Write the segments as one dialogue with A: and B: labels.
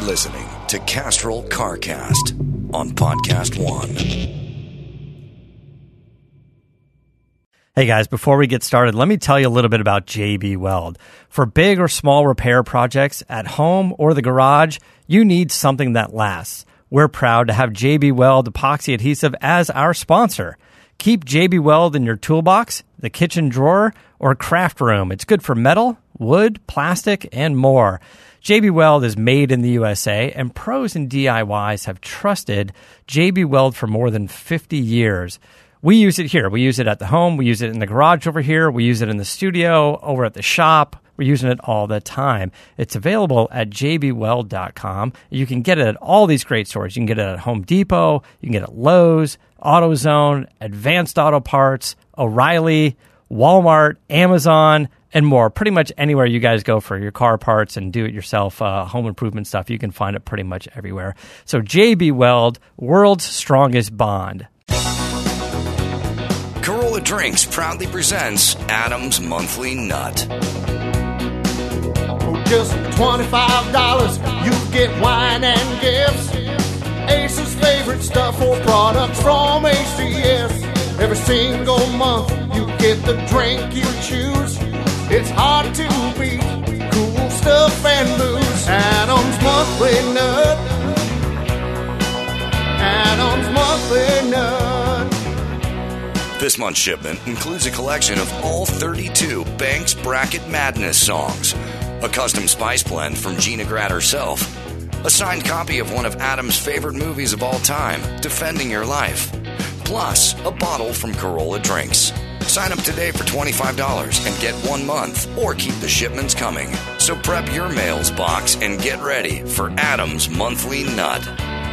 A: listening to Castrol CarCast on Podcast One.
B: Hey guys, before we get started, let me tell you a little bit about JB Weld. For big or small repair projects at home or the garage, you need something that lasts. We're proud to have JB Weld epoxy adhesive as our sponsor. Keep JB Weld in your toolbox, the kitchen drawer, or craft room. It's good for metal, wood, plastic, and more. JB Weld is made in the USA, and pros and DIYs have trusted JB Weld for more than 50 years. We use it here. We use it at the home. We use it in the garage over here. We use it in the studio, over at the shop. We're using it all the time. It's available at jbweld.com. You can get it at all these great stores. You can get it at Home Depot. You can get it at Lowe's, AutoZone, Advanced Auto Parts, O'Reilly, Walmart, Amazon, and more. Pretty much anywhere you guys go for your car parts and do-it-yourself home improvement stuff, you can find it pretty much everywhere. So JB Weld, world's strongest bond.
A: Carolla Drinks proudly presents Adam's Monthly Nut.
C: For just $25, you get wine and gifts. Ace's favorite stuff or products from ACS. Every single month, you get the drink you choose. It's hard to beat cool stuff and booze. Adam's Monthly Nut. Adam's Monthly Nut.
A: This month's shipment includes a collection of all 32 Banks Bracket Madness songs, a custom spice blend from Gina Grad herself, a signed copy of one of Adam's favorite movies of all time, Defending Your Life, plus a bottle from Carolla Drinks. Sign up today for $25 and get 1 month, or keep the shipments coming. So prep your mails box and get ready for Adam's Monthly Nut.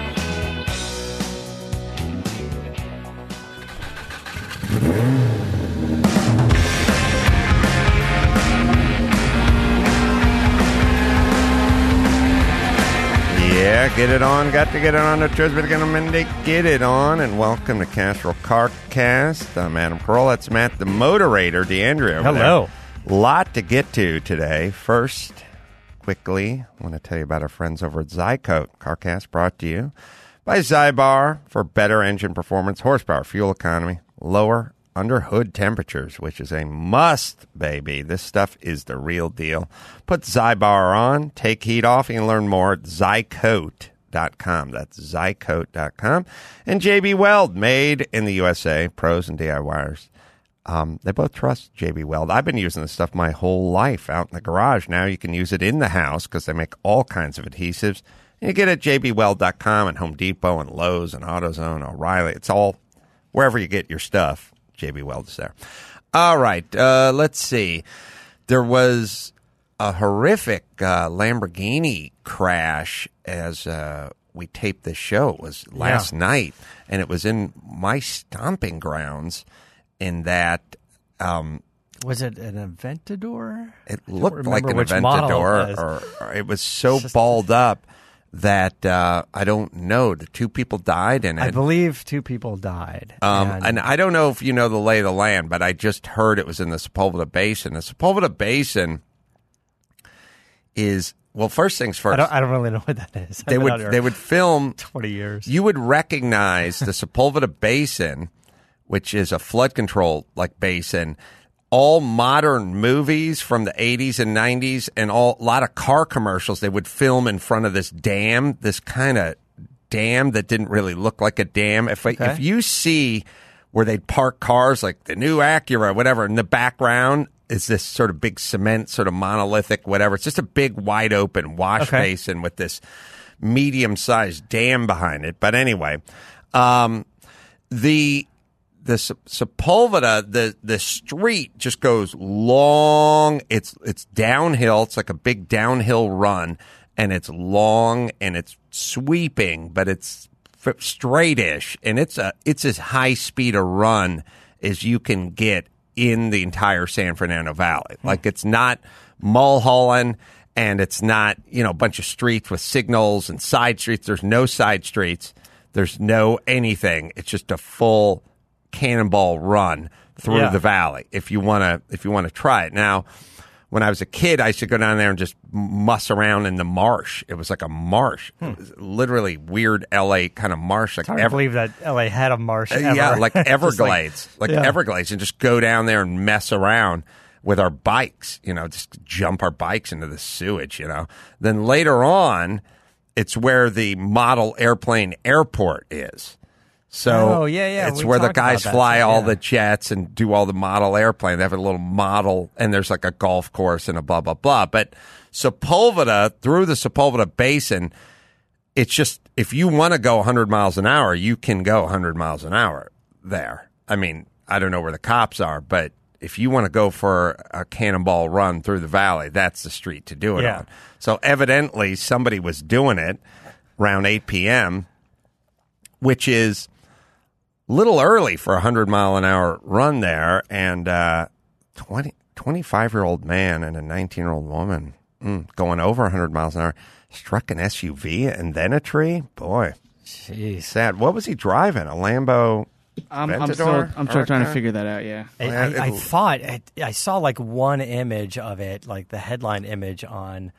D: Yeah, get it on. Got to get it on. The Trisbit Mindy, get it on. And welcome to Castrol CarCast. I'm Adam Carolla. That's Matt, the moderator. D'Andrea over
B: Hello.
D: there. Lot to get to today. First, quickly, I want to tell you about our friends over at Zycoat. CarCast brought to you by Zybar for better engine performance, horsepower, fuel economy, lower under hood temperatures, which is a must, baby. This stuff is the real deal. Put Zybar on, take heat off. You can learn more at Zycoat.com. That's Zycoat.com. And JB Weld, made in the USA, pros and DIYers. They both trust JB Weld. I've been using this stuff my whole life out in the garage. Now you can use it in the house because they make all kinds of adhesives. And you get it at jbweld.com and Home Depot and Lowe's and AutoZone, O'Reilly. It's all wherever you get your stuff. JB Weld is there. All right, let's see. There was a horrific Lamborghini crash as we taped this show. It was last night, and it was in my stomping grounds in that...
B: Was it an Aventador?
D: It looked like an Aventador, or it was so balled up that I don't know. The 2 people died in it.
B: I believe 2 people died.
D: And I don't know if you know the lay of the land, but I just heard it was in the Sepulveda Basin. The Sepulveda Basin is, well, first things first.
B: I don't really know what that is.
D: They would film
B: 20 years.
D: You would recognize the Sepulveda Basin, which is a flood control like basin. All modern movies from the 80s and 90s and a lot of car commercials, they would film in front of this dam, this kind of dam that didn't really look like a dam. If you see where they'd park cars like the new Acura, whatever, in the background is this sort of big cement, sort of monolithic, whatever. It's just a big wide open wash basin with this medium-sized dam behind it. But anyway, the Sepulveda, the street just goes long. It's downhill. It's like a big downhill run, and it's long and it's sweeping, but it's straightish, and it's as high speed a run as you can get in the entire San Fernando Valley. Like, it's not Mulholland, and it's not a bunch of streets with signals and side streets. There's no side streets. There's no anything. It's just a full cannonball run through the valley if you want to try it. Now, when I was a kid, I used to go down there and just muss around in the marsh. It was like a marsh. It was literally weird L.A. kind of marsh. Like
B: I can't believe that L.A. had a marsh ever.
D: Yeah, like Everglades.
B: yeah.
D: Everglades, and just go down there and mess around with our bikes, just jump our bikes into the sewage, Then later on, it's where the model airplane airport is. So it's where the guys fly all the jets and do all the model airplane. They have a little model, and there's like a golf course and a blah, blah, blah. But Sepulveda, through the Sepulveda Basin, it's just, if you want to go 100 miles an hour, you can go 100 miles an hour there. I mean, I don't know where the cops are, but if you want to go for a cannonball run through the valley, that's the street to do it on. So evidently somebody was doing it around 8 p.m., which is little early for a 100-mile-an-hour run there, and 25-year-old man and a 19-year-old woman going over 100 miles an hour struck an SUV and then a tree. Boy,
B: jeez,
D: sad. What was he driving? A Lambo?
E: I'm still trying to figure that out. Yeah,
B: I thought I saw like one image of it, like the headline image on.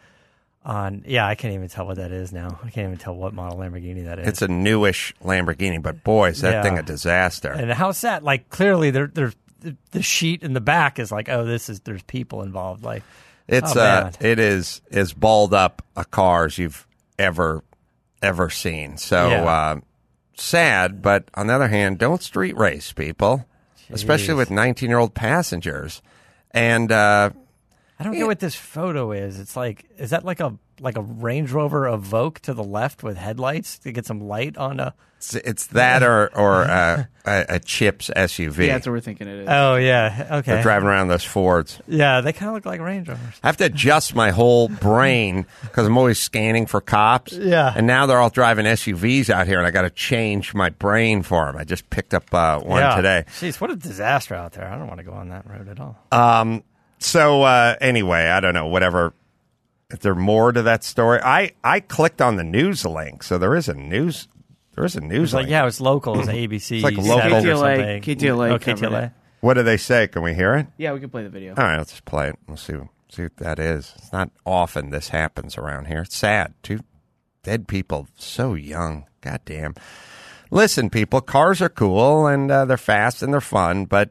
B: I can't even tell what that is now. I can't even tell what model Lamborghini that is.
D: It's a newish Lamborghini, but boy, is that thing a disaster.
B: And how sad! Like clearly, the sheet in the back is like, there's people involved. Like it is as balled up a car as you've ever seen. So sad, but on the other hand, don't street race people, especially with 19-year-old passengers. And I don't get what this photo is. It's like, is that like a Range Rover Evoque to the left with headlights to get some light on a?
D: It's that or a Chips SUV.
E: Yeah, that's what we're thinking it is.
B: Oh yeah, okay.
D: They're driving around those Fords.
B: Yeah, they kind of look like Range Rovers.
D: I have to adjust my whole brain because I'm always scanning for cops.
B: Yeah,
D: and now they're all driving SUVs out here, and I got to change my brain for them. I just picked up one today.
B: Jeez, what a disaster out there! I don't want to go on that road at all.
D: So anyway, I don't know, whatever. If there's more to that story, I clicked on the news link, so there is a news link.
B: Like, yeah, it was local. It was ABC.
D: It's like local.
E: KTLA.
B: KTLA.
D: What do they say? Can we hear it?
E: Yeah, we can play the video.
D: All right, let's just play it. We'll see what that is. It's not often this happens around here. It's sad. 2 dead people so young. Goddamn. Listen, people, cars are cool, and they're fast, and they're fun, but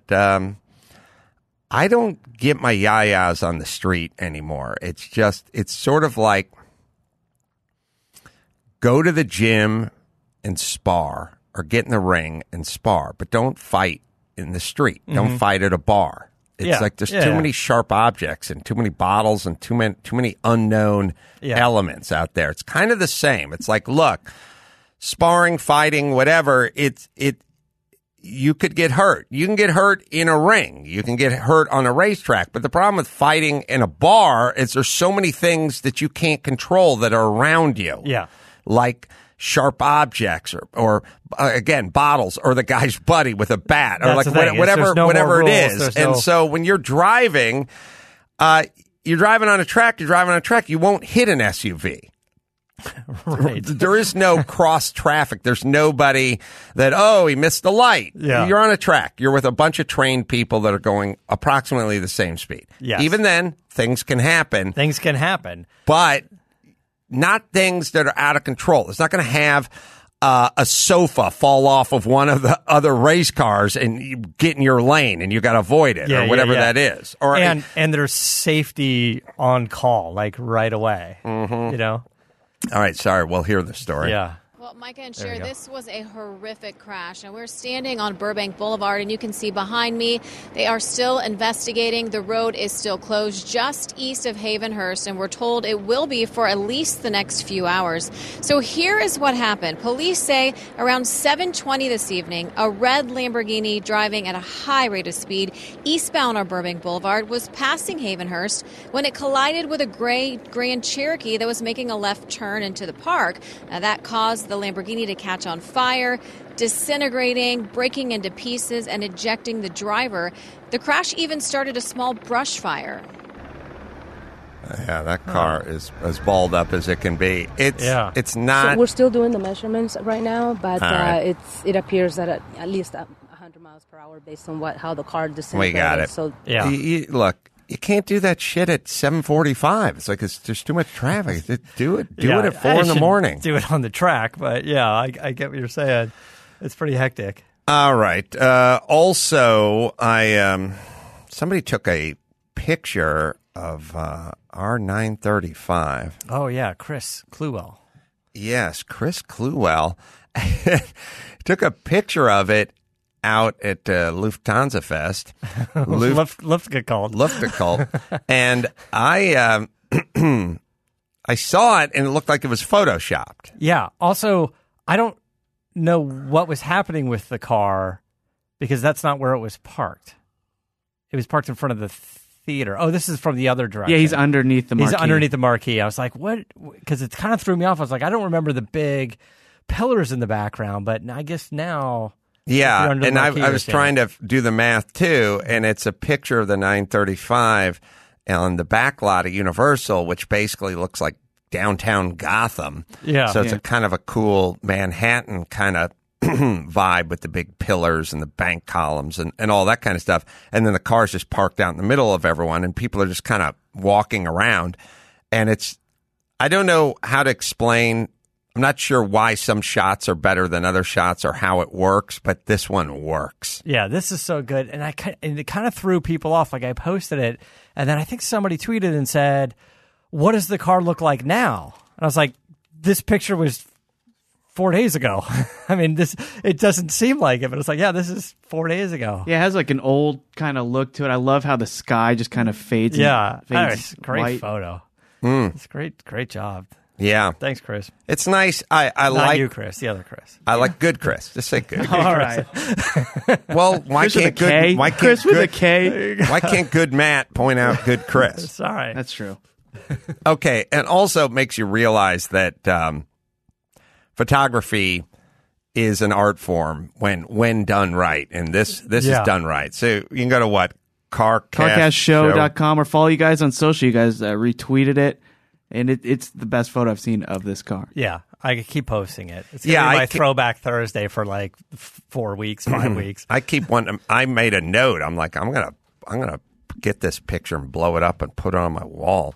D: I don't get my yayas on the street anymore. It's sort of like go to the gym and spar, or get in the ring and spar, but don't fight in the street. Mm-hmm. Don't fight at a bar. It's like there's too many sharp objects and too many bottles and too many unknown elements out there. It's kind of the same. It's like, look, sparring, fighting, whatever, you could get hurt. You can get hurt in a ring. You can get hurt on a racetrack. But the problem with fighting in a bar is there's so many things that you can't control that are around you.
B: Yeah.
D: Like sharp objects or again, bottles or the guy's buddy with a bat or
B: That's
D: like whatever it is. And so when you're driving on a track, you won't hit an SUV.
B: Right.
D: There is no cross traffic. There's nobody that, he missed the light.
B: Yeah.
D: You're on a track. You're with a bunch of trained people that are going approximately the same speed.
B: Yes.
D: Even then, things can happen. But not things that are out of control. It's not going to have a sofa fall off of one of the other race cars and you get in your lane and you got to avoid it or whatever that is. Or
B: and there's safety on call, like right away.
D: Mm-hmm.
B: You know?
D: All right, sorry. We'll hear the story.
B: Yeah.
F: Well, Micah and Cher, this was a horrific crash. And we're standing on Burbank Boulevard, and you can see behind me, they are still investigating. The road is still closed just east of Havenhurst, and we're told it will be for at least the next few hours. So here is what happened. Police say around 7:20 this evening, a red Lamborghini driving at a high rate of speed eastbound on Burbank Boulevard was passing Havenhurst when it collided with a gray Grand Cherokee that was making a left turn into the park. Now, that caused the Lamborghini to catch on fire, disintegrating, breaking into pieces, and ejecting the driver. The crash even started a small brush fire.
D: Yeah, that car is as balled up as it can be. It's not.
G: So we're still doing the measurements right now, but it appears that at least 100 miles per hour based on how the car disintegrated.
D: We got it.
G: So
D: look, you can't do that shit at 7:45. It's like there's too much traffic. Do it at 4 in the morning.
B: Do it on the track, but yeah, I get what you're saying. It's pretty hectic.
D: All right. Also, somebody took a picture of our 935.
B: Oh yeah, Chris Cluwell.
D: Yes, Chris Cluwell took a picture of it out at Lufthansa Fest.
B: Luftgekalt.
D: And I saw it, and it looked like it was photoshopped.
B: Yeah. Also, I don't know what was happening with the car because that's not where it was parked. It was parked in front of the theater. Oh, this is from the other direction.
E: Yeah, he's underneath the marquee.
B: He's underneath the marquee. I was like, what? Because it kind of threw me off. I was like, I don't remember the big pillars in the background, but I guess now...
D: Yeah, and I was trying to do the math, too, and it's a picture of the 935 on the back lot of Universal, which basically looks like downtown Gotham.
B: Yeah.
D: So it's a kind of a cool Manhattan kind of vibe with the big pillars and the bank columns and all that kind of stuff. And then the car's just parked out in the middle of everyone, and people are just kind of walking around. And I don't know how to explain. I'm not sure why some shots are better than other shots or how it works, but this one works.
B: Yeah, this is so good. And it kind of threw people off. Like I posted it, and then I think somebody tweeted and said, what does the car look like now? And I was like, this picture was 4 days ago. I mean, it doesn't seem like it, but it's like, yeah, this is 4 days ago.
E: Yeah, it has like an old kind of look to it. I love how the sky just kind of fades.
B: Yeah,
E: fades
B: great
E: white.
B: Photo. It's great job.
D: Yeah.
B: Thanks, Chris.
D: It's nice. I
B: Not
D: like
B: you, Chris. The other Chris.
D: I like good Chris. Just say good.
E: All right.
D: Well, why
E: Chris
D: can't
E: with a K?
D: why can't
E: Chris with
D: good,
E: a K?
D: Why can't good Matt point out good Chris?
B: Sorry.
E: That's true.
D: Okay, and also makes you realize that photography is an art form when done right, and this is done right. So you can go to what?
E: CarcastShow.com or follow you guys on social. You guys retweeted it. And it's the best photo I've seen of this car.
B: Yeah, I keep posting it. It's gonna be my throwback Thursday for like 4 weeks, 5 weeks.
D: I keep one. I made a note. I'm like, I'm gonna get this picture and blow it up and put it on my wall.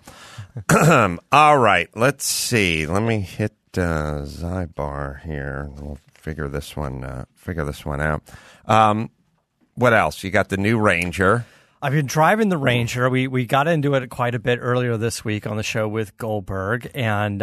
D: All right, let's see. Let me hit Zybar here. We'll figure this one out. What else? You got the new Ranger.
B: I've been driving the Ranger. We got into it quite a bit earlier this week on the show with Goldberg, and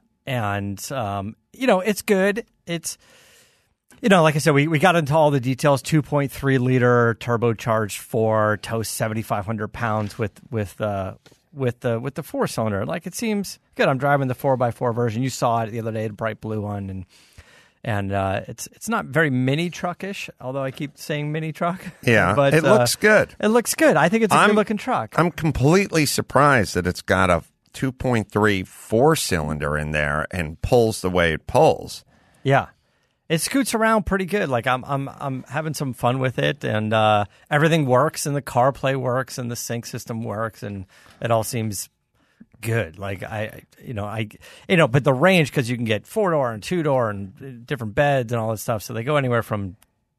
B: it's good. It's like I said, we got into all the details. 2.3 liter turbocharged 4, tows 7,500 pounds with the 4-cylinder. Like, it seems good. I'm driving the 4x4 version. You saw it the other day, the bright blue one, and it's not very mini truckish, although I keep saying mini truck.
D: Yeah,
B: but
D: it looks good.
B: It looks good. I think it's a good-looking truck.
D: I'm completely surprised that it's got a 2.3 4-cylinder in there and pulls the way it pulls.
B: Yeah, it scoots around pretty good. Like I'm having some fun with it, and everything works, and the CarPlay works, and the sync system works, and it all seems good. Like but the range, because you can get 4-door and 2-door and different beds and all this stuff, so they go anywhere from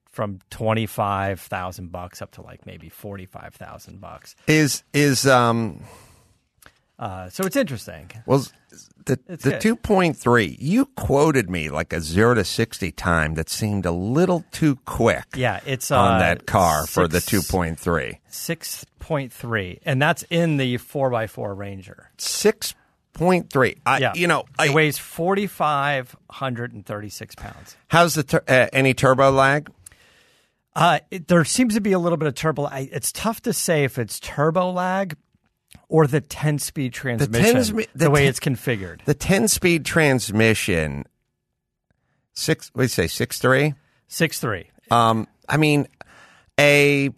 B: $25,000 up to like maybe $45,000. So it's interesting.
D: Well, the 2.3, you quoted me like a 0 to 60 time that seemed a little too quick.
B: Yeah, it's
D: on that car for the 2.3.
B: 6.3, and that's in the 4x4 Ranger.
D: 6.3.
B: It weighs 4,536 pounds.
D: How's the any turbo lag?
B: There seems to be a little bit of turbo. It's tough to say if it's turbo lag or the 10-speed transmission, the way it's configured.
D: The 10-speed transmission, 6.3?
B: 6.3.
D: I mean, a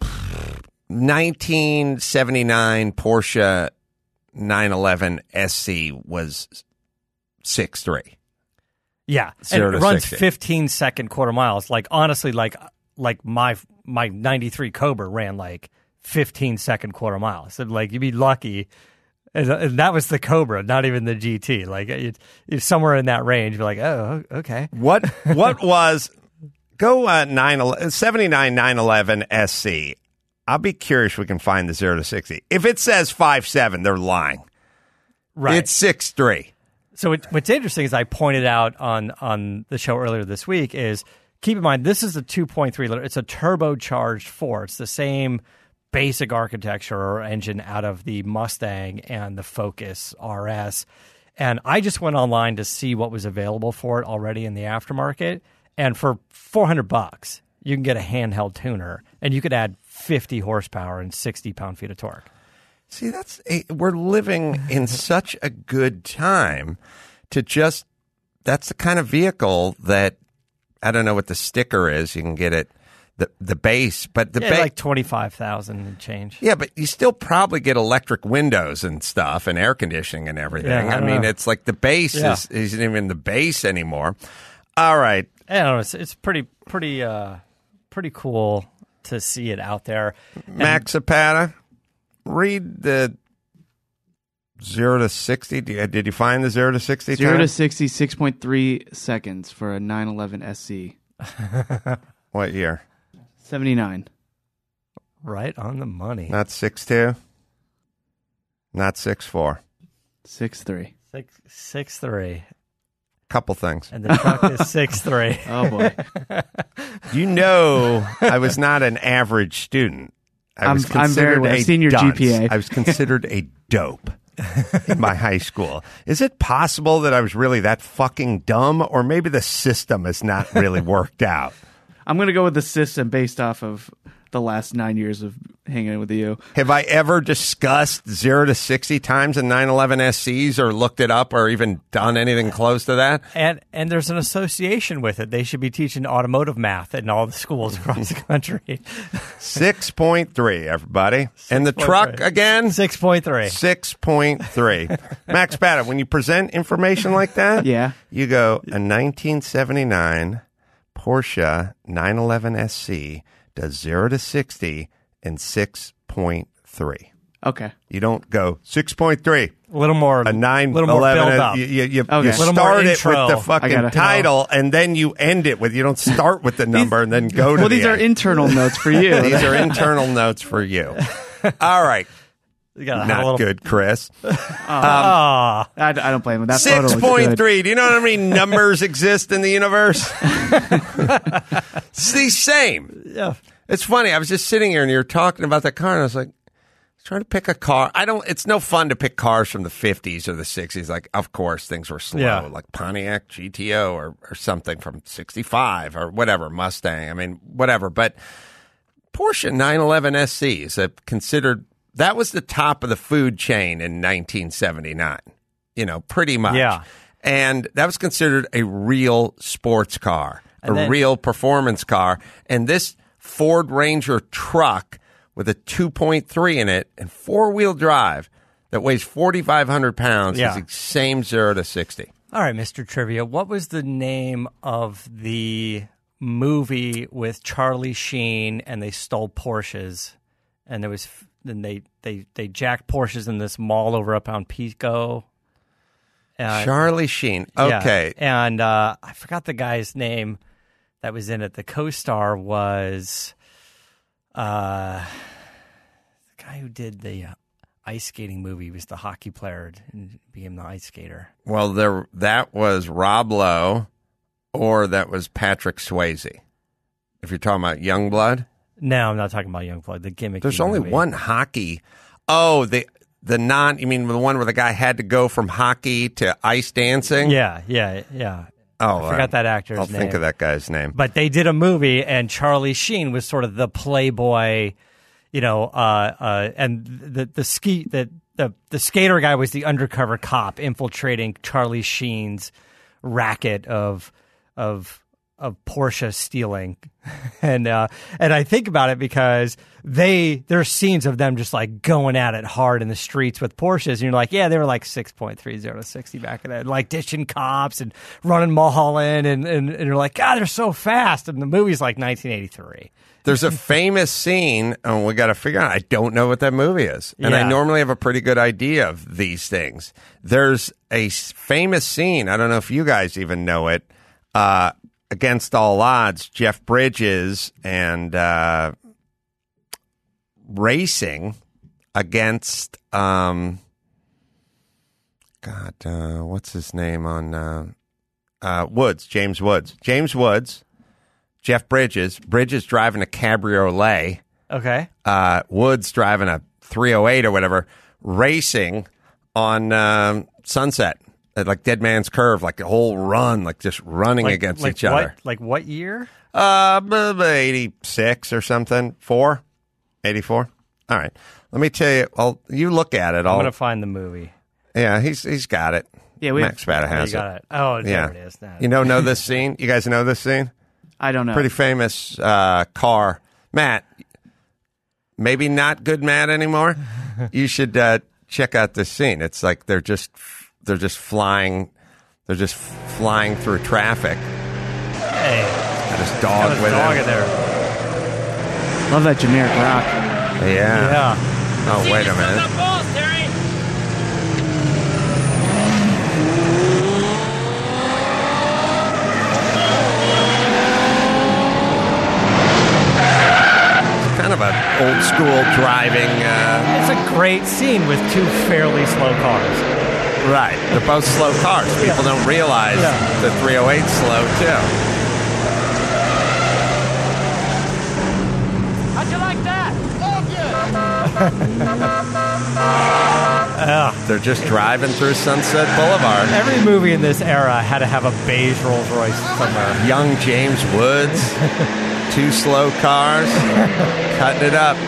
D: 1979 Porsche 911 SC was 6.3.
B: Yeah, and it runs 15-second quarter miles. Like, honestly, like my 93 Cobra ran like 15-second quarter miles. So, like, you'd be lucky. And that was the Cobra, not even the GT. Like, it's somewhere in that range. You're like, oh, okay.
D: What was... Go 79 911 SC. I'll be curious if we can find the 0 to 60. If it says 5.7, they're lying.
B: Right.
D: It's 6.3.
B: So what's interesting is I pointed out on the show earlier this week is keep in mind this is a 2.3 liter. It's a turbocharged 4. It's the same basic architecture or engine out of the Mustang and the Focus RS. And I just went online to see what was available for it already in the aftermarket. And for $400, you can get a handheld tuner, and you could add 50 horsepower and 60 pound-feet of torque.
D: See, we're living in such a good time to just, that's the kind of vehicle that, I don't know what the sticker is. You can get it, the base, but the base.
B: Like 25,000 and change.
D: Yeah, but you still probably get electric windows and stuff and air conditioning and everything.
B: Yeah,
D: I mean, it's like the base isn't even the base anymore. All right.
B: I don't know. It's pretty cool to see it out there.
D: Max Zapata, read the 0 to 60. Did you find the 0 to 60?
E: 0 to 60, 6.3 seconds for a 911 SC.
D: What year?
E: 79.
B: Right on the money.
D: Not 6.2? Not 6.4?
E: 6.3.
B: 6.3.
D: Couple things.
B: And the truck is 6.3.
E: Oh, boy.
D: You know, I was not an average student. I was considered
E: I've seen your
D: dunce.
E: GPA.
D: I was considered a dope in my high school. Is it possible that I was really that fucking dumb, or maybe the system has not really worked out?
E: I'm going to go with the system based off of the last 9 years of hanging with you.
D: Have I ever discussed 0 to 60 times in 911 SCs or looked it up or even done anything close to that?
B: And there's an association with it. They should be teaching automotive math in all the schools across the country.
D: 6.3, everybody. And the truck again?
B: 6.3.
D: 6.3. Max Bada, when you present information like that,
E: yeah,
D: you go, a 1979 Porsche 911 SC does 0 to 60 in 6.3.
E: Okay.
D: You don't go 6.3.
B: A little more.
D: A 9,
B: little more
D: 11.
B: build up.
D: You
E: okay.
D: start it with the fucking title, and then you end it with, you don't start with the number and then go to
E: these are internal notes for you.
D: These are internal notes for you. All right. Not good, Chris.
E: I don't blame him. That
D: 6.3. Do you know how many numbers exist in the universe? It's the same.
B: Yeah.
D: It's funny. I was just sitting here and you're talking about that car, and I was like, trying to pick a car. It's no fun to pick cars from the 50s or the 60s. Like, of course, things were slow, like Pontiac GTO or something from 65 or whatever, Mustang. I mean, whatever. But Porsche 911 SC is considered, that was the top of the food chain in 1979, pretty much.
B: Yeah.
D: And that was considered a real sports car, real performance car. And this Ford Ranger truck with a 2.3 in it and four-wheel drive that weighs 4,500 pounds is the same 0 to 60.
B: All right, Mr. Trivia, what was the name of the movie with Charlie Sheen and they stole Porsches? And there was... Then they jacked Porsches in this mall over up on Pico.
D: Charlie Sheen. Okay.
B: Yeah. And I forgot the guy's name that was in it. The co-star was the guy who did the ice skating movie. He was the hockey player and became the ice skater.
D: Well, that was Rob Lowe or that was Patrick Swayze. If you're talking about Youngblood.
B: No, I'm not talking about Youngblood. The gimmick.
D: There's only one hockey. Oh, you mean the one where the guy had to go from hockey to ice dancing?
B: Yeah.
D: Oh,
B: I forgot that actor's name.
D: I'll think of that guy's name.
B: But they did a movie, and Charlie Sheen was sort of the playboy, and the skater guy was the undercover cop infiltrating Charlie Sheen's racket of Porsche stealing. And I think about it because there's scenes of them just like going at it hard in the streets with Porsches, and you're like, yeah, they were like 6.3 0 to 60 back in then, like ditching cops and running Mulholland, and you're like, God, they're so fast. And the movie's like 1983.
D: There's a famous scene, and we got to figure out. I don't know what that movie is, and I normally have a pretty good idea of these things. There's a famous scene. I don't know if you guys even know it. Against All Odds, Jeff Bridges and racing against what's his name on Woods? James Woods, Jeff Bridges driving a cabriolet.
B: Okay.
D: Woods driving a 308 or whatever, racing on Sunset at like Dead Man's Curve, like a whole run, like just running against each other.
B: Like what year?
D: 86 or something. 84. All right. Let me tell you. You look at it.
B: I'm going to find the movie.
D: Yeah, he's got it.
E: Yeah,
D: Max Spada has
B: got it. Oh, there it is. Now.
D: You know this scene? You guys know this scene?
E: I don't know.
D: Pretty famous car. Matt, maybe not good Matt anymore. You should check out this scene. It's like they're just flying. They're just flying through traffic.
B: Hey,
D: got his dog with him.
B: In there.
E: Love that generic rock.
D: Yeah. Oh, wait a minute. Kind of an old school driving.
B: It's a great scene with two fairly slow cars.
D: Right. They're both slow cars. People don't realize the 308's slow, too.
H: How'd you like that?
D: They're just driving through Sunset Boulevard.
B: Every movie in this era had to have a beige Rolls Royce somewhere.
D: Young James Woods. Two slow cars. Cutting it up.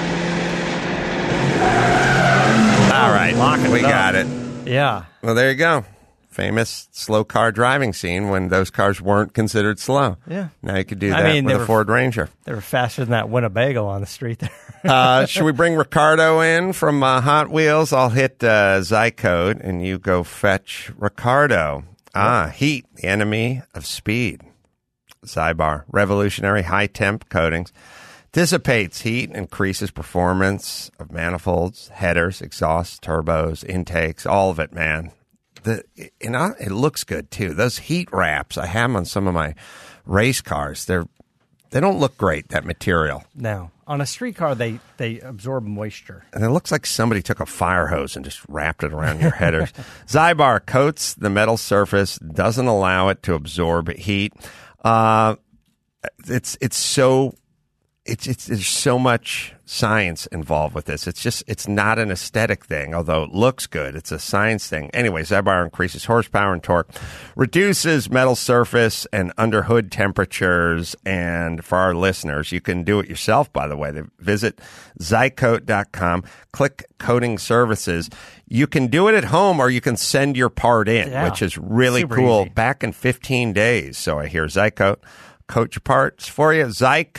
D: All right. We got it.
B: Yeah.
D: Well, there you go. Famous slow car driving scene when those cars weren't considered slow.
B: Yeah.
D: Now you could do that with a Ford Ranger.
B: They were faster than that Winnebago on the street there.
D: Should we bring Ricardo in from Hot Wheels? I'll hit Zycode, and you go fetch Ricardo. Heat, the enemy of speed. Zybar, revolutionary high-temp coatings. Dissipates heat, increases performance of manifolds, headers, exhausts, turbos, intakes, all of it, man. It looks good, too. Those heat wraps, I have them on some of my race cars. They don't look great, that material.
B: No. On a street car, they absorb moisture.
D: And it looks like somebody took a fire hose and just wrapped it around your headers. Zybar coats the metal surface, doesn't allow it to absorb heat. There's so much science involved with this. It's not an aesthetic thing, although it looks good. It's a science thing. Anyway, Zybar increases horsepower and torque, reduces metal surface and under hood temperatures. And for our listeners, you can do it yourself, by the way. Visit Zycoat.com, click coating services. You can do it at home or you can send your part in, which is really
B: super
D: cool.
B: easy.
D: Back in 15 days. So I hear Zycoat. Coat your parts for you.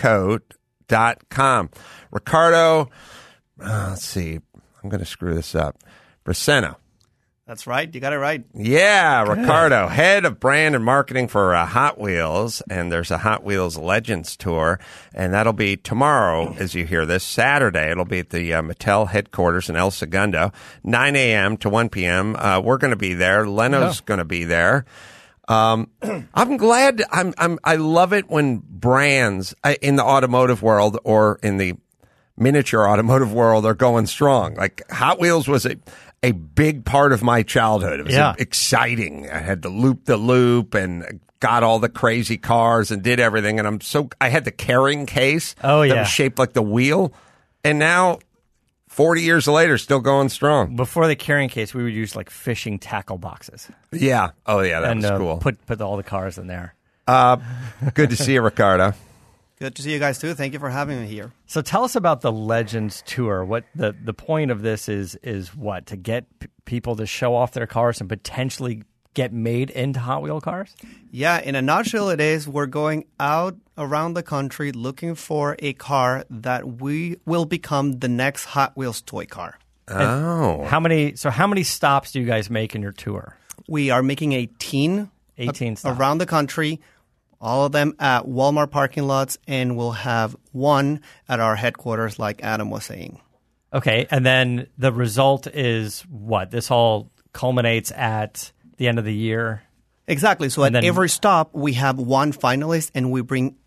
D: Zycoat.com. Ricardo, let's see. I'm going to screw this up. Bracena.
I: That's right. You got it right.
D: Yeah, Ricardo, head of brand and marketing for Hot Wheels. And there's a Hot Wheels Legends Tour. And that'll be tomorrow, as you hear this, Saturday. It'll be at the Mattel headquarters in El Segundo, 9 a.m. to 1 p.m. We're going to be there. Leno's going to be there. I'm glad. I love it when brands in the automotive world or in the miniature automotive world are going strong. Like Hot Wheels was a big part of my childhood. It was exciting. I had to loop the loop and got all the crazy cars and did everything. And I had the carrying case that was shaped like the wheel. And now 40 years later, still going strong.
B: Before the carrying case, we would use like fishing tackle boxes.
D: Yeah. Oh, yeah. That was cool.
B: Put all the cars in there.
D: Good to see you, Ricardo.
I: Good to see you guys, too. Thank you for having me here.
B: So tell us about the Legends Tour. What the point of this is what? To get people to show off their cars and potentially get made into Hot Wheel cars?
I: Yeah, in a nutshell, it is. We're going out around the country looking for a car that we will become the next Hot Wheels toy car.
D: Oh.
B: How many stops do you guys make in your tour?
I: We are making 18
B: stops
I: around the country, all of them at Walmart parking lots, and we'll have one at our headquarters, like Adam was saying.
B: Okay, and then the result is what? This all culminates at the end of the year?
I: Exactly. So at every stop, we have one finalist, and we bring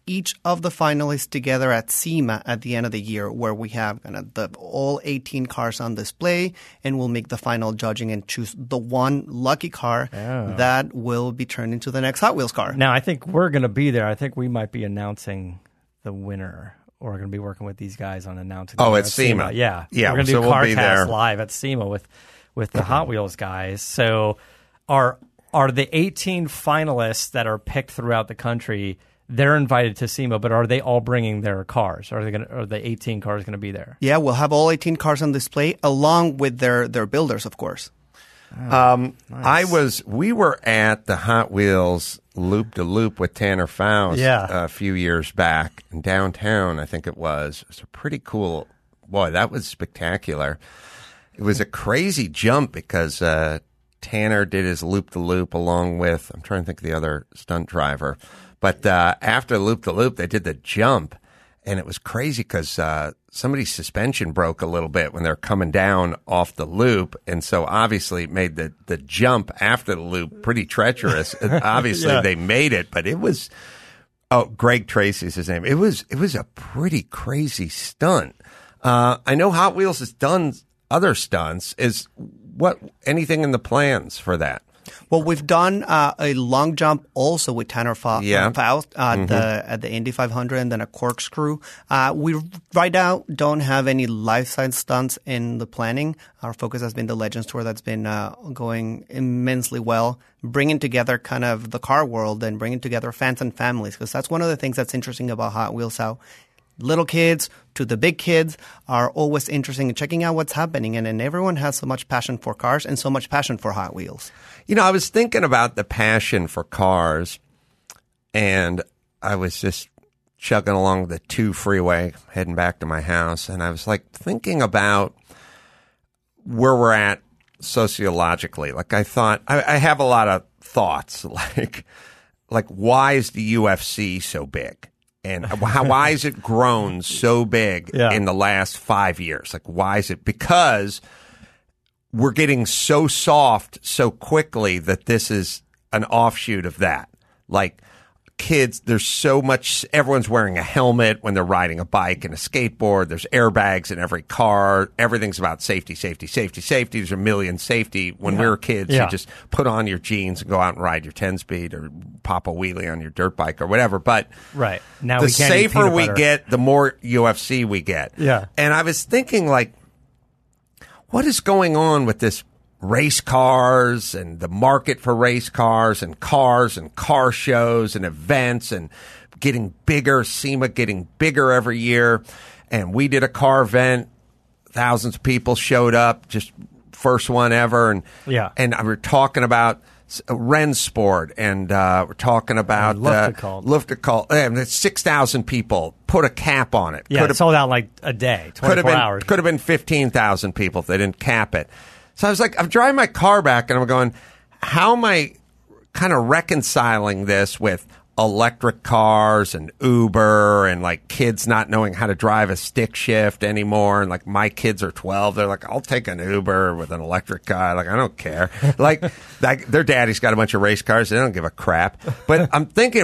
I: each of the finalists together at SEMA at the end of the year, where we have kind of all 18 cars on display, and we'll make the final judging and choose the one lucky car that will be turned into the next Hot Wheels car.
B: Now, I think we're going to be there. I think we might be announcing the winner. Or we're going to be working with these guys on announcing.
D: Oh, at SEMA.
B: Yeah.
D: Yeah.
B: We're going to
D: so
B: do
D: we'll be there
B: CarCast live at SEMA with the Hot Wheels guys. So are the 18 finalists that are picked throughout the country, they're invited to SEMA, but are they all bringing their cars? Are the 18 cars going to be there?
I: Yeah, we'll have all 18 cars on display along with their builders, of course.
B: Nice.
D: We were at the Hot Wheels Loop-de-Loop with Tanner Faust a few years back in downtown, I think it was. It was a pretty cool, boy, that was spectacular. It was a crazy jump because Tanner did his Loop-de-Loop along with, I'm trying to think of the other stunt driver. But after Loop-de-Loop, they did the jump, and it was crazy because somebody's suspension broke a little bit when they're coming down off the loop, and so obviously it made the jump after the loop pretty treacherous. Obviously they made it, but it was Greg Tracy's his name. It was a pretty crazy stunt. I know Hot Wheels has done other stunts. Is anything in the plans for that?
I: Well, we've done a long jump also with Tanner Faust at the Indy 500 and then a corkscrew. We right now don't have any life-size stunts in the planning. Our focus has been the Legends Tour that's been going immensely well, bringing together kind of the car world and bringing together fans and families, because that's one of the things that's interesting about Hot Wheels, how little kids to the big kids are always interested in checking out what's happening. And everyone has so much passion for cars and so much passion for Hot Wheels.
D: You know, I was thinking about the passion for cars, and I was just chugging along the 2 freeway, heading back to my house, and I was like thinking about where we're at sociologically. Like I thought, I have a lot of thoughts, like why is the UFC so big? And why has it grown so big in the last 5 years? Like, why is it? Because we're getting so soft so quickly that this is an offshoot of that. Like, kids, there's so much, everyone's wearing a helmet when they're riding a bike and a skateboard. There's airbags in every car. Everything's about safety, safety, safety, safety. There's a million safety. When we were kids, you just put on your jeans and go out and ride your 10-speed or pop a wheelie on your dirt bike or whatever. But
B: now
D: the safer we get, the more UFC we get.
B: Yeah.
D: And I was thinking, like, what is going on with this race cars and the market for race cars and car shows and events and getting bigger, SEMA getting bigger every year. And we did a car event. Thousands of people showed up, just first one ever. And we're talking about Rennsport, and we're talking about Luftgekalt. 6,000 people. Put a cap on it.
B: Yeah, it sold out like a day, 24 hours.
D: Could have been 15,000 people if they didn't cap it. So I was like, I'm driving my car back, and I'm going, how am I kind of reconciling this with electric cars and Uber and like kids not knowing how to drive a stick shift anymore? And like my kids are 12. They're like, I'll take an Uber with an electric guy. Like, I don't care. like their daddy's got a bunch of race cars. They don't give a crap. But I'm thinking,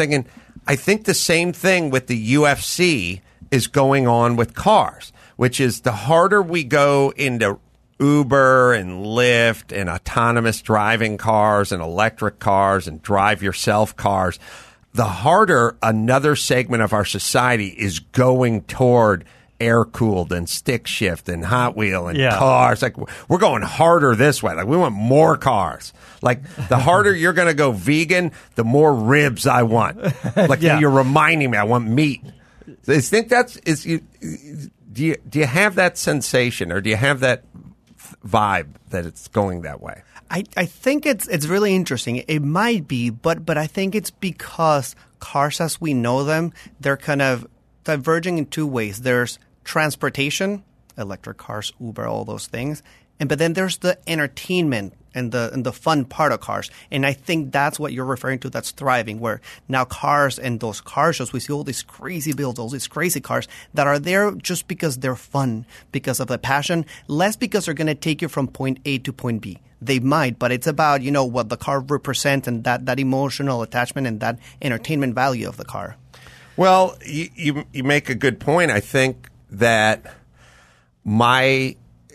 D: I think the same thing with the UFC is going on with cars, which is the harder we go into Uber and Lyft and autonomous driving cars and electric cars and drive yourself cars, the harder another segment of our society is going toward air-cooled and stick shift and Hot Wheel and cars. Like, we're going harder this way. Like, we want more cars. Like, the harder you're going to go vegan, the more ribs I want. Like, you're reminding me I want meat. So I think do you have that sensation, or do you have that vibe that it's going that way?
I: I think it's really interesting. It might be, but I think it's because cars as we know them, they're kind of diverging in two ways. There's transportation, electric cars, Uber, all those things, but then there's the entertainment and the fun part of cars. And I think that's what you're referring to, that's thriving, where now cars and those car shows, we see all these crazy builds, all these crazy cars that are there just because they're fun, because of the passion, less because they're going to take you from point A to point B. They might, but it's about, what the car represents and that emotional attachment and that entertainment value of the car.
D: Well, you make a good point. I think that my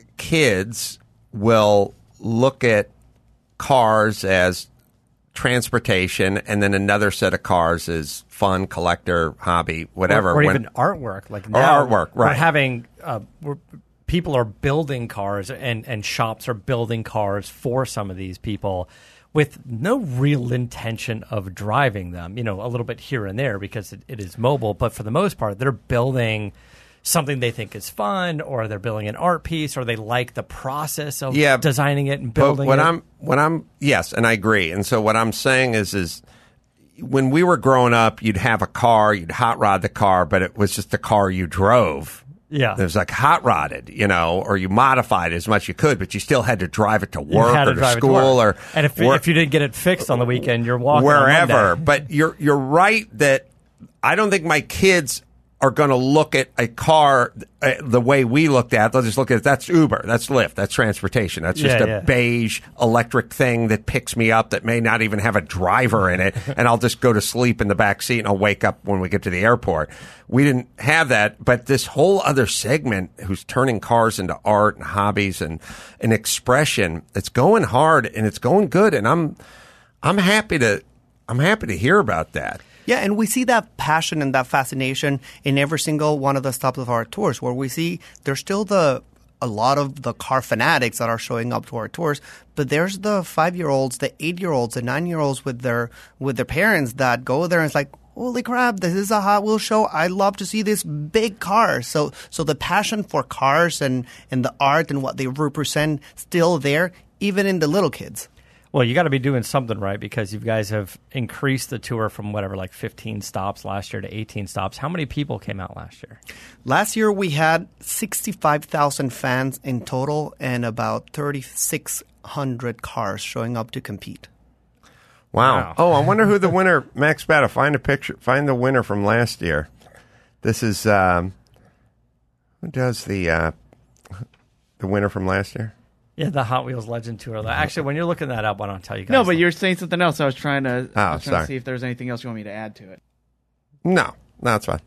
D: kids will look at cars as transportation, and then another set of cars is fun, collector, hobby, whatever.
B: Or even artwork. Like now,
D: artwork, right.
B: We're having people are building cars, and shops are building cars for some of these people with no real intention of driving them. A little bit here and there because it is mobile, but for the most part, they're building something they think is fun, or they're building an art piece, or they like the process of designing it and building it.
D: Yes, and I agree. And so what I'm saying is when we were growing up, you'd have a car, you'd hot rod the car, but it was just the car you drove.
B: Yeah.
D: It was like hot rodded, or you modified as much as you could, but you still had to drive it to work or to school
B: and if you didn't get it fixed on the weekend, you're walking
D: wherever.
B: On Monday.
D: But you're right that I don't think my kids are going to look at a car the way we looked at it. They'll just look at it. That's Uber. That's Lyft. That's transportation. That's just a beige electric thing that picks me up that may not even have a driver in it. And I'll just go to sleep in the back seat and I'll wake up when we get to the airport. We didn't have that. But this whole other segment who's turning cars into art and hobbies and an expression, it's going hard and it's going good. And I'm happy to hear about that.
I: Yeah, and we see that passion and that fascination in every single one of the stops of our tours, where we see there's still a lot of the car fanatics that are showing up to our tours, but there's the 5-year-olds, the 8-year-olds, the 9-year-olds with their parents that go there and it's like, holy crap, this is a Hot Wheels show. I love to see this big car. So the passion for cars and the art and what they represent still there, even in the little kids.
B: Well, you got to be doing something right because you guys have increased the tour from 15 stops last year to 18 stops. How many people came out last year?
I: Last year, we had 65,000 fans in total and about 3,600 cars showing up to compete.
D: Wow. Oh, I wonder who the winner, Max Bata, find the winner from last year. This is, who does the winner from last year?
B: Yeah, the Hot Wheels Legend Tour. Actually, when you're looking that up, I don't tell you guys.
E: No, but you're saying something else. I was trying to see if there was anything else you want me to add to it.
D: No, it's fine.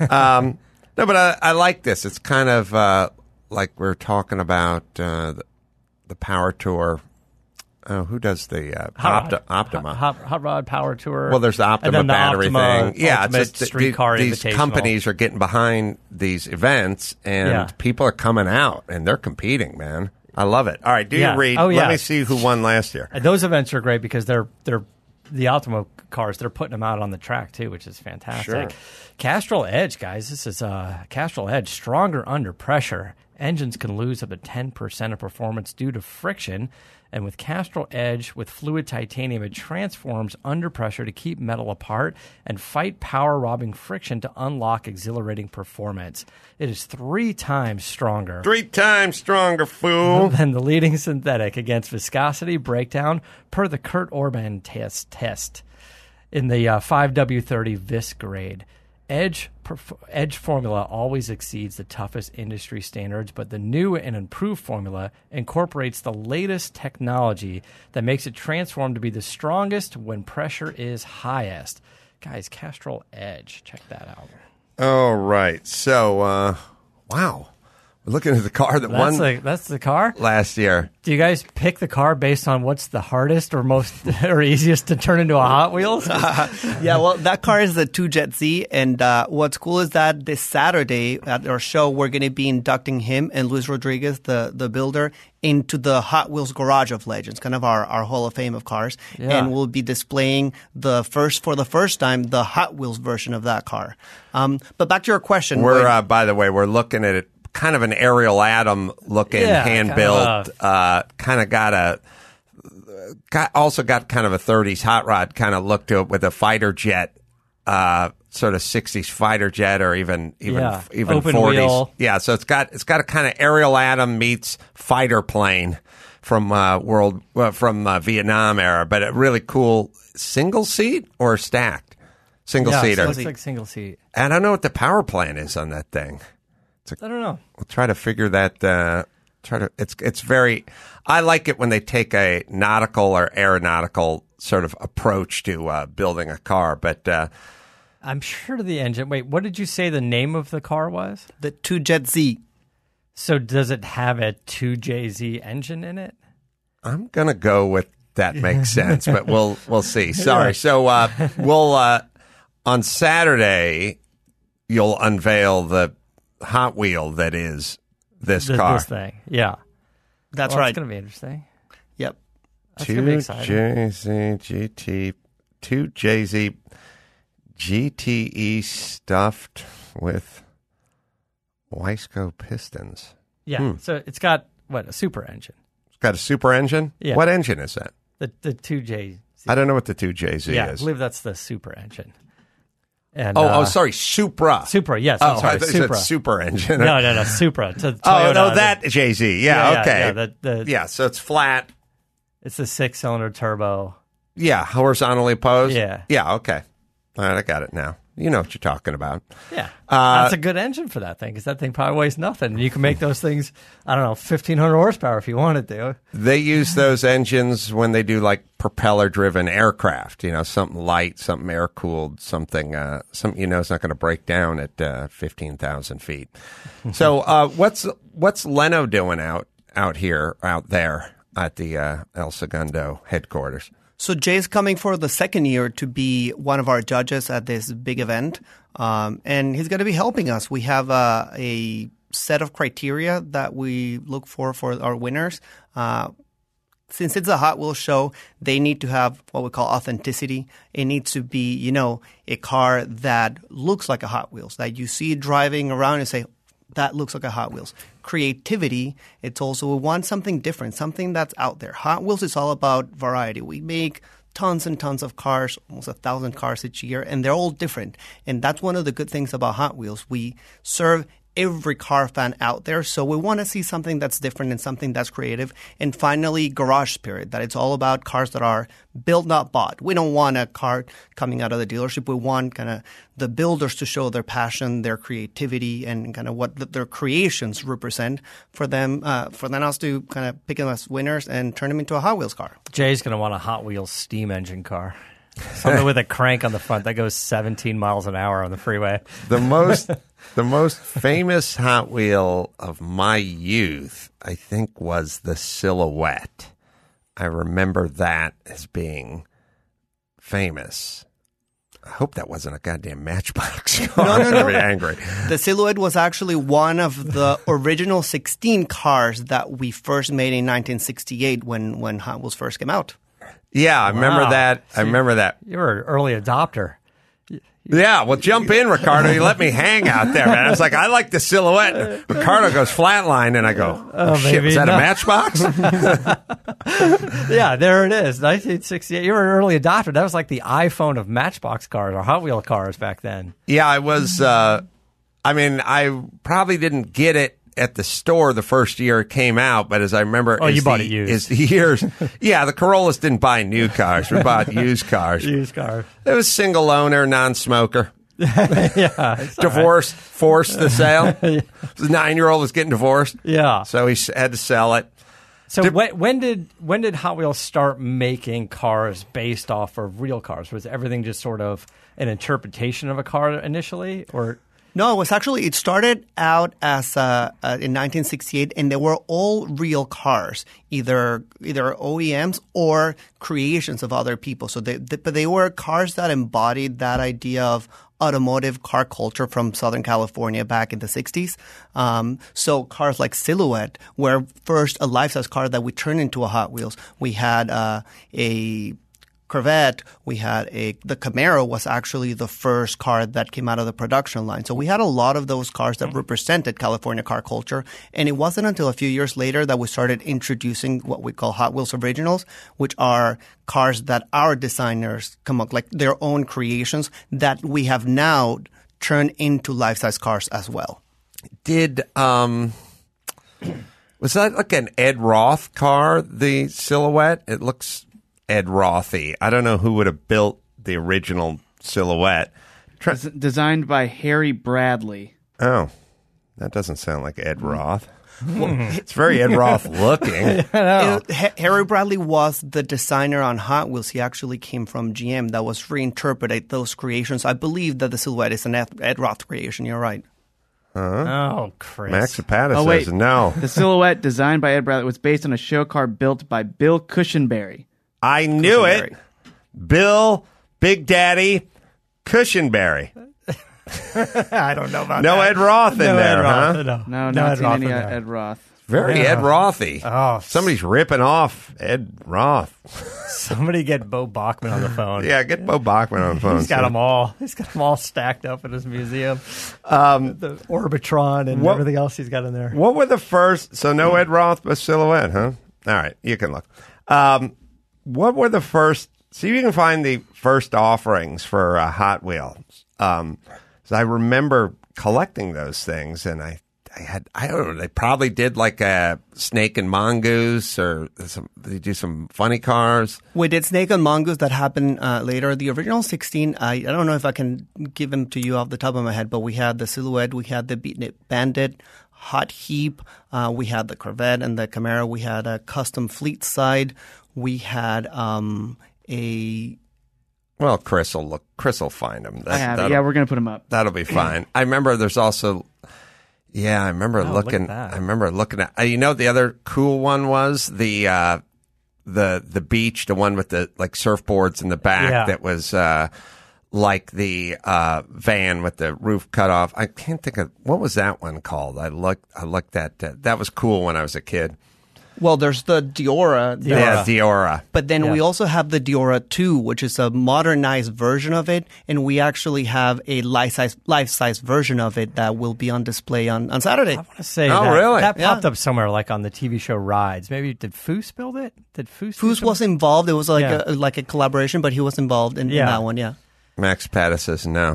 D: No, but I like this. It's kind of like we're talking about the Power Tour. Who does the Optima?
B: Hot Rod Power Tour.
D: Well, there's the Optima battery thing. Yeah,
B: it's just streetcar
D: these companies are getting behind these events, and people are coming out, and they're competing, man. I love it. All right, do you read? Let me see who won last year.
B: Those events are great because they're the Optima cars. They're putting them out on the track too, which is fantastic.
D: Sure.
B: Castrol Edge, guys. This is Castrol Edge, stronger under pressure. Engines can lose up to 10% of performance due to friction. And with Castrol Edge, with fluid titanium, it transforms under pressure to keep metal apart and fight power-robbing friction to unlock exhilarating performance. It is 3 times stronger.
D: 3 times stronger, fool.
B: Than the leading synthetic against viscosity breakdown per the Kurt Orban test in the 5W30 VIS grade. Edge formula always exceeds the toughest industry standards, but the new and improved formula incorporates the latest technology that makes it transform to be the strongest when pressure is highest. Guys, Castrol Edge, check that out.
D: All right. So, wow. We're looking at the car that won.
B: That's the car?
D: Last year.
B: Do you guys pick the car based on what's the hardest or most or easiest to turn into a Hot Wheels?
I: Yeah, well, that car is the 2Jet Z, and what's cool is that this Saturday at our show, we're going to be inducting him and Luis Rodriguez, the builder, into the Hot Wheels Garage of Legends, kind of our Hall of Fame of cars. Yeah. And we'll be displaying for the first time, the Hot Wheels version of that car. But back to your question.
D: By the way, we're looking at it. Kind of an Ariel Atom looking hand built, kind of also got kind of a 30s hot rod kind of look to it with a fighter jet, sort of 60s fighter jet or even
B: open
D: 40s.
B: Wheel.
D: Yeah, so it's got a kind of Ariel Atom meets fighter plane from Vietnam era, but a really cool single seat or stacked single seater.
B: It looks like single seat.
D: And I don't know what the power plant is on that thing.
B: I don't know.
D: We'll try to figure that. It's very. I like it when they take a nautical or aeronautical sort of approach to building a car. But
B: I'm sure the engine. Wait, what did you say the name of the car was?
I: The 2Jet Z.
B: So does it have a 2JZ engine in it?
D: I'm gonna go with that makes sense, but we'll see. Sorry. So we'll on Saturday you'll unveil the Hot Wheel that is this car.
B: This thing. Yeah.
I: That's right.
B: It's going to be interesting.
I: Yep.
B: That's going to be exciting.
D: 2JZ GTE stuffed with Wiseco pistons.
B: Yeah. So it's got, a super engine?
D: It's got a super engine?
B: Yeah.
D: What engine is that?
B: The 2JZ.
D: I don't know what the 2JZ is.
B: Yeah, I believe that's the super engine. And,
D: sorry, Supra.
B: Supra, yes. I'm sorry,
D: I thought you
B: Supra.
D: said super engine.
B: No, Supra. Toyota,
D: that JZ. Yeah, okay.
B: Yeah,
D: so it's flat.
B: It's the 6-cylinder turbo.
D: Yeah, horizontally opposed.
B: Yeah.
D: Yeah, okay. All right, I got it now. You know what you're talking about.
B: Yeah. That's a good engine for that thing because that thing probably weighs nothing. You can make those things, 1,500 horsepower if you wanted to.
D: They use those engines when they do like propeller-driven aircraft, something light, something air-cooled, something it's not going to break down at 15,000 feet. So what's Leno doing out there at the El Segundo headquarters?
I: So Jay's coming for the second year to be one of our judges at this big event, and he's going to be helping us. We have a set of criteria that we look for our winners. Since it's a Hot Wheels show, they need to have what we call authenticity. It needs to be, a car that looks like a Hot Wheels, that you see driving around and say, that looks like a Hot Wheels. Creativity, it's also, we want something different, something that's out there. Hot Wheels is all about variety. We make tons and tons of cars, almost 1,000 cars each year, and they're all different. And that's one of the good things about Hot Wheels. We serve every car fan out there, so we want to see something that's different and something that's creative. And finally, garage spirit, that it's all about cars that are built, not bought. We don't want a car coming out of the dealership. We want kind of the builders to show their passion, their creativity, and kind of what their creations represent for them us to kind of pick them as winners and turn them into a Hot Wheels car.
B: Jay's going to want a Hot Wheels steam engine car. Something with a crank on the front that goes 17 miles an hour on the freeway.
D: The most famous Hot Wheel of my youth, I think, was the Silhouette. I remember that as being famous. I hope that wasn't a goddamn Matchbox car.
I: No.
D: I'm very angry.
I: The Silhouette was actually one of the original 16 cars that we first made in 1968 when Hot Wheels first came out.
D: Yeah, I remember that. I remember that.
B: You were an early adopter.
D: Yeah, well, jump in, Ricardo. You let me hang out there, man. I was like, I like the Silhouette. Ricardo goes flatline, and I go, oh shit, was that a Matchbox?
B: Yeah, there it is. 1968. You were an early adopter. That was like the iPhone of Matchbox cars or Hot Wheel cars back then.
D: Yeah, I was. I probably didn't get it at the store the first year it came out, but as I remember,
B: you bought it used.
D: As the years, yeah, the Corollas didn't buy new cars; we bought used cars.
B: Used cars.
D: It was single owner, non-smoker.
B: Yeah,
D: divorced, forced the sale. The 9-year-old was getting divorced.
B: Yeah,
D: so he had to sell it.
B: So when did Hot Wheels start making cars based off of real cars? Was everything just sort of an interpretation of a car initially, or?
I: No, it started out as in 1968, and they were all real cars, either OEMs or creations of other people. So but they were cars that embodied that idea of automotive car culture from Southern California back in the 60s. So cars like Silhouette were first a life-size car that we turned into a Hot Wheels. We had a Corvette, we had the Camaro was actually the first car that came out of the production line. So we had a lot of those cars that represented California car culture. And it wasn't until a few years later that we started introducing what we call Hot Wheels Originals, which are cars that our designers come up, like their own creations that we have now turned into life-size cars as well.
D: Was that like an Ed Roth car, the Silhouette? It looks Ed Rothy. I don't know who would have built the original Silhouette.
E: Designed by Harry Bradley.
D: Oh, that doesn't sound like Ed Roth. It's very Ed Roth looking.
I: Harry Bradley was the designer on Hot Wheels. He actually came from GM that was reinterpreted those creations. I believe that the silhouette is an Ed Roth creation. You're right.
B: Oh, Chris.
D: Max Zapata says no.
E: The silhouette designed by Ed Bradley was based on a show car built by Bill Cushenberry.
D: I knew it. Bill Big Daddy Cushenberry.
B: I don't know about that.
D: No Ed Roth in there,
B: Ed Roth,
D: huh?
E: No,
B: Ed
E: not
B: Roth
E: seen any
B: in there.
E: Ed Roth.
D: Very Ed Rothy.
B: Oh,
D: Somebody's ripping off Ed Roth.
B: somebody get Bo Bachman on the phone.
D: Yeah, get Bo Bachman on the phone.
B: He's got them all. He's got them all stacked up in his museum. The Orbitron and everything else he's got in there.
D: What were the first? So no Ed Roth, but silhouette, huh? All right, you can look. What were the first? See if you can find the first offerings for Hot Wheels. So I remember collecting those things, and I don't know. They probably did like a Snake and Mongoose, or they do some funny cars.
I: We did Snake and Mongoose that happened later. The original 16, I don't know if I can give them to you off the top of my head, but we had the Silhouette, we had the Beatnik Bandit, Hot Heap, we had the Corvette and the Camaro, we had a custom fleet side, we had a...
D: Well, Chris will find them.
E: I have it. Yeah, we're going to put them up.
D: That'll be fine. I remember there's also... Yeah, I remember looking. I remember looking at. You know, the other cool one was the beach, the one with the like surfboards in the back.
B: Yeah.
D: That was like the van with the roof cut off. I can't think of what was that one called. I looked at that was cool when I was a kid.
I: Well, there's the Diora.
D: Yeah, Diora.
I: But then we also have the Diora 2, which is a modernized version of it. And we actually have a life-size version of it that will be on display on Saturday.
B: I want to say
D: really?
B: That popped up somewhere like on the TV show Rides. Maybe did Foose build it? Did Foose?
I: Foose was involved. It was like a collaboration, but he was involved in that one, yeah.
D: Max Pata says no.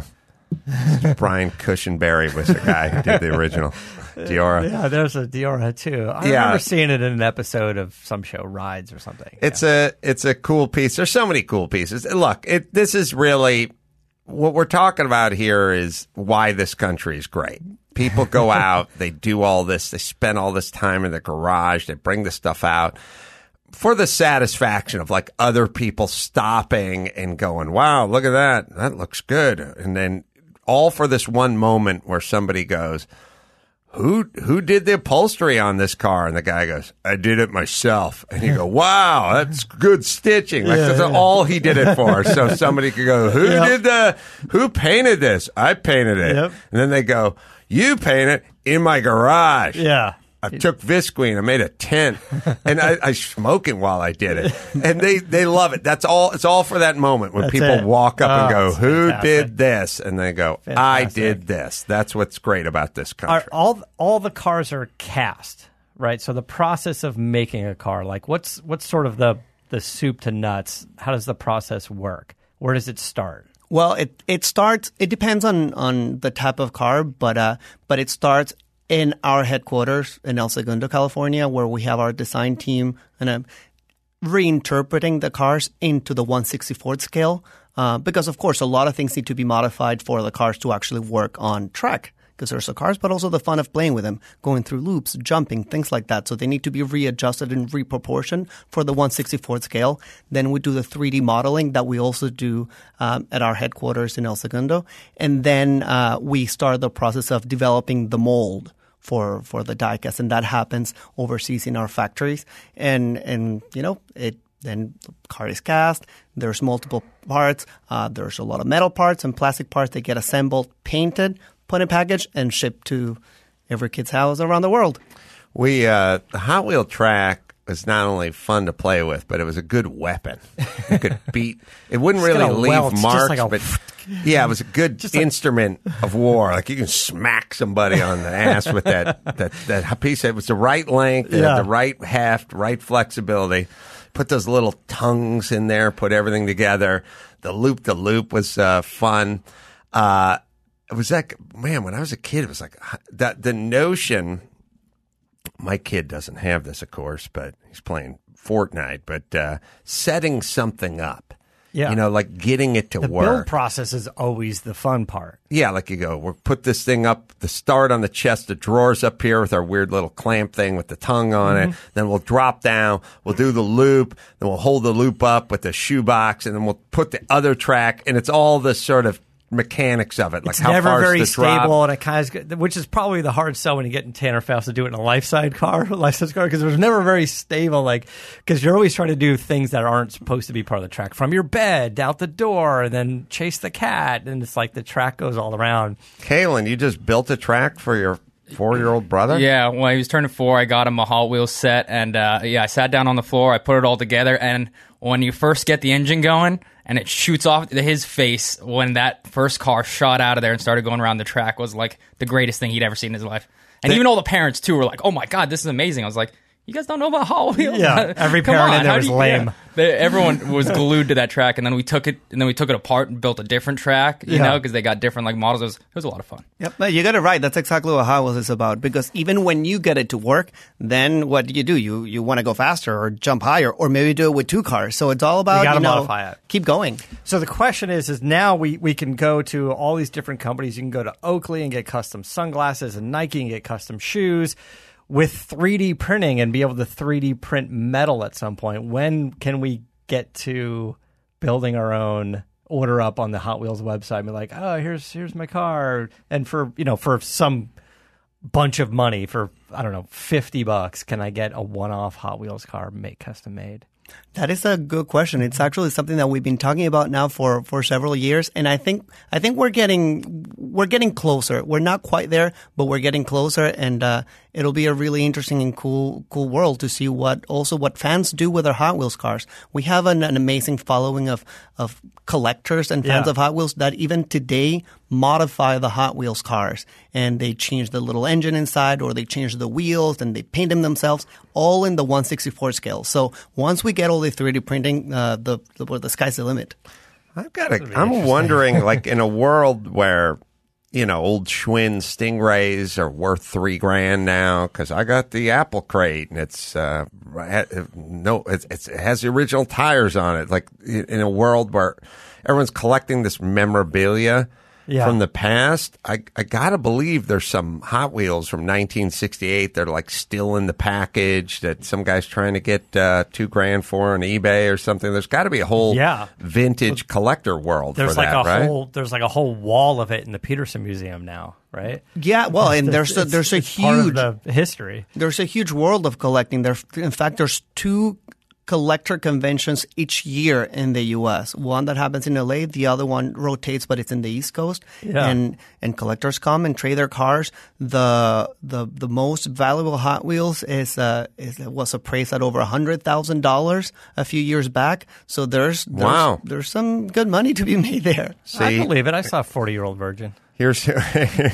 D: Brian Cushenberry was the guy who did the original Diora.
B: Yeah, there's a Diora too. I remember seeing it in an episode of some show, Rides or something.
D: It's a cool piece. There's so many cool pieces. Look, this is really what we're talking about here is why this country is great. People go out, they do all this, they spend all this time in the garage, they bring the stuff out for the satisfaction of like other people stopping and going, wow, look at that. That looks good. And then all for this one moment where somebody goes, who did the upholstery on this car? And the guy goes, I did it myself. And you go, wow, that's good stitching. Like that's all he did it for. So somebody could go, who painted this? I painted it. Yep. And then they go, you painted it in my garage.
B: Yeah.
D: I took Visqueen. I made a tent, and I smoking while I did it. And they love it. That's all. It's all for that moment when people walk up and go, "Who did this?" And they go, "I did this." That's what's great about this country.
B: All the cars are cast, right? So the process of making a car, like what's sort of the soup to nuts? How does the process work? Where does it start?
I: Well, it starts. It depends on the type of car, but it starts in our headquarters in El Segundo, California, where we have our design team and reinterpreting the cars into the 1/64th scale. Because, of course, a lot of things need to be modified for the cars to actually work on track. Because there's the cars, but also the fun of playing with them, going through loops, jumping, things like that. So they need to be readjusted and reproportioned for the 1/64th scale. Then we do the 3D modeling that we also do at our headquarters in El Segundo. And then we start the process of developing the mold for the diecast, and that happens overseas in our factories. And then the car is cast. There's multiple parts. There's a lot of metal parts and plastic parts. They get assembled, painted, put in a package, and shipped to every kid's house around the world.
D: The Hot Wheel track was not only fun to play with, but it was a good weapon. It could beat. It wouldn't really leave marks, but it was a good instrument of war. Like you can smack somebody on the ass with that piece. It was the right length, the right heft, right flexibility. Put those little tongues in there, put everything together. The loop was fun. It was like, man, when I was a kid, it was like that. The notion. My kid doesn't have this, of course, but he's playing Fortnite. But setting something up,
B: Yeah.
D: You know, like getting it to
B: The
D: work.
B: build process is always the fun part.
D: Yeah, like you go, we'll put this thing up, the start on the chest of drawers up here with our weird little clamp thing with the tongue on it. Then we'll drop down, we'll do the loop, then we'll hold the loop up with the shoebox, and then we'll put the other track, and it's all this sort of mechanics of it. Like
B: It's
D: how
B: never
D: far
B: very
D: is the drop?
B: stable, and it kind of, which is probably the hard sell when you get in Tanner Fast to do it in a life-size car, because it was never very stable. Like, because you're always trying to do things that aren't supposed to be part of the track, from your bed out the door, and then chase the cat, and it's like the track goes all around.
D: Kaylin, you just built a track for your 4-year-old brother?
H: Yeah, when he was turning 4, I got him a Hot Wheels set, and I sat down on the floor, I put it all together, and when you first get the engine going and it shoots off his face when that first car shot out of there and started going around the track was like the greatest thing he'd ever seen in his life. And even all the parents too were like, "Oh my God, this is amazing." I was like, "You guys don't know about Hot Wheels?"
B: Yeah, every
H: Come
B: parent
H: on,
B: in there
H: how
B: was
H: do you-
B: lame.
H: yeah. Everyone was glued to that track, and then we took it apart and built a different track, you know, because they got different like models. It was a lot of fun.
I: Yep, no, you got it right. That's exactly what Hot Wheels is about. Because even when you get it to work, then what do? You want to go faster or jump higher, or maybe do it with 2 cars. So it's all about
B: You gotta modify it.
I: Keep going.
B: So the question is now we can go to all these different companies. You can go to Oakley and get custom sunglasses, and Nike and get custom shoes with 3D printing and be able to 3D print metal at some point. When can we get to building our own, order up on the Hot Wheels website and be like, oh, here's my car, and for some bunch of money, for I don't know, $50, can I get a one-off Hot Wheels car custom made?
I: That is a good question. It's actually something that we've been talking about now for several years, and I think we're getting closer. We're not quite there, but we're getting closer, and it'll be a really interesting and cool world to see what fans do with their Hot Wheels cars. We have an amazing following of collectors and fans of Hot Wheels that even today modify the Hot Wheels cars, and they change the little engine inside, or they change the wheels, and they paint them themselves, all in the 1/64 scale. So once we get all the 3D printing, the sky's the limit.
D: I'm wondering, like, in a world where, you know, old Schwinn Stingrays are worth $3,000 now because I got the Apple Crate and it has the original tires on it. Like, in a world where everyone's collecting this memorabilia from the past, I gotta believe there's some Hot Wheels from 1968 that are like still in the package that some guy's trying to get $2,000 for on eBay or something. There's got to be a whole vintage collector world
B: There's
D: for
B: like
D: that, right?
B: There's like a whole wall of it in the Peterson Museum now, right?
I: Yeah, well, and there's a huge
B: part of the history.
I: There's a huge world of collecting. In fact, there's 2 collector conventions each year in the U.S. One that happens in LA, the other one rotates, but it's in the East Coast.
B: Yeah.
I: And collectors come and trade their cars. The most valuable Hot Wheels was appraised at over $100,000 a few years back. So there's some good money to be made there.
B: See, I believe it. I saw a 40-year-old virgin.
D: Here's how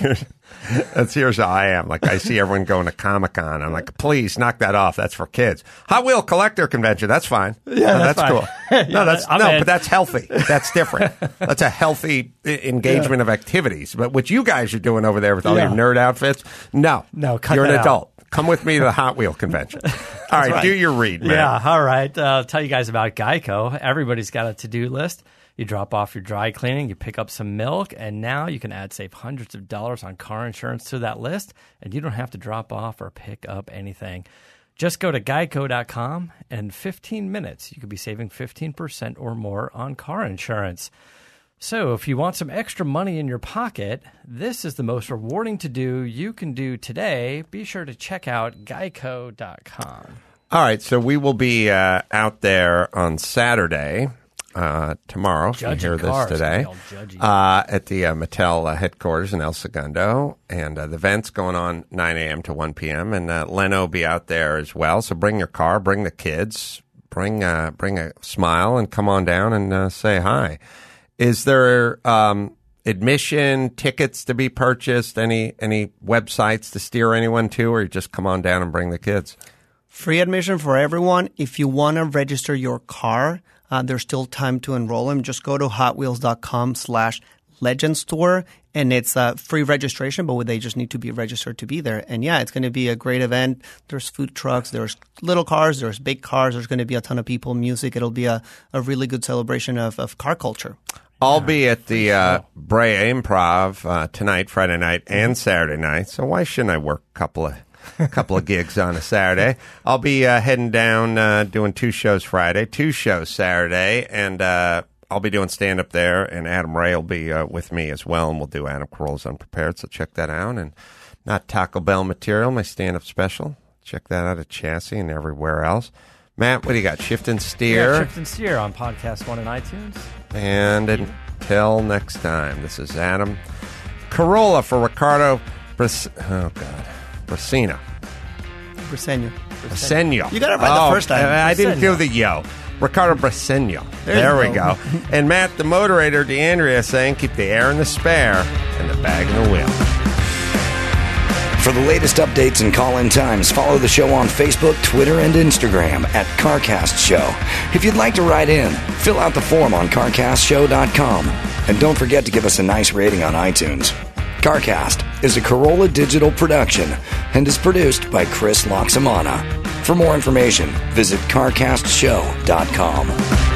D: I am. Like, I see everyone going to Comic-Con. I'm like, please knock that off. That's for kids. Hot Wheel Collector Convention. That's fine.
B: Yeah,
D: that's
B: fine.
D: cool. But that's healthy. That's different. That's a healthy engagement of activities. But what you guys are doing over there with all your nerd outfits, no,
B: cut
D: you're
B: that
D: an
B: out.
D: adult. Come with me to the Hot Wheel Convention. All right, do your read, man.
B: Yeah, all right. I'll tell you guys about Geico. Everybody's got a to-do list. You drop off your dry cleaning, you pick up some milk, and now you can save hundreds of dollars on car insurance to that list, and you don't have to drop off or pick up anything. Just go to geico.com, and in 15 minutes, you could be saving 15% or more on car insurance. So if you want some extra money in your pocket, this is the most rewarding to-do you can do today. Be sure to check out geico.com.
D: All right, so we will be out there on Saturday. Tomorrow, if you hear this today, at the Mattel headquarters in El Segundo. And the event's going on 9 a.m. to 1 p.m. And Leno will be out there as well. So bring your car, bring the kids, bring a smile, and come on down and say hi. Is there admission tickets to be purchased? Any websites to steer anyone to, or you just come on down and bring the kids?
I: Free admission for everyone. If you want to register your car, there's still time to enroll them. Just go to hotwheels.com/Legends Tour, And it's free registration, but they just need to be registered to be there. And yeah, it's going to be a great event. There's food trucks, there's little cars, there's big cars. There's going to be a ton of people, music. It'll be a really good celebration of car culture.
D: I'll be at the Brea Improv tonight, Friday night, and Saturday night. So why shouldn't I work a couple of gigs on a Saturday? I'll be heading down, doing 2 shows Friday, 2 shows Saturday, and I'll be doing stand-up there, and Adam Ray will be with me as well, and we'll do Adam Carolla's Unprepared, so check that out. And Not Taco Bell Material, my stand-up special. Check that out at Chassis and everywhere else. Matt, what do you got? Shift and Steer?
B: Yeah, Shift and Steer on Podcast One and iTunes.
D: And until next time, this is Adam Carolla for Ricardo Braceno. Braceno.
I: You got it right the first time.
D: I didn't do the yo. Ricardo Braceno. There we go. And Matt, the moderator, DeAndrea, saying keep the air in the spare and the bag in the wheel.
A: For the latest updates and call-in times, follow the show on Facebook, Twitter, and Instagram at CarCast Show. If you'd like to write in, fill out the form on CarCastShow.com. And don't forget to give us a nice rating on iTunes. CarCast is a Carolla Digital production and is produced by Chris Loxamana. For more information, visit CarCastShow.com.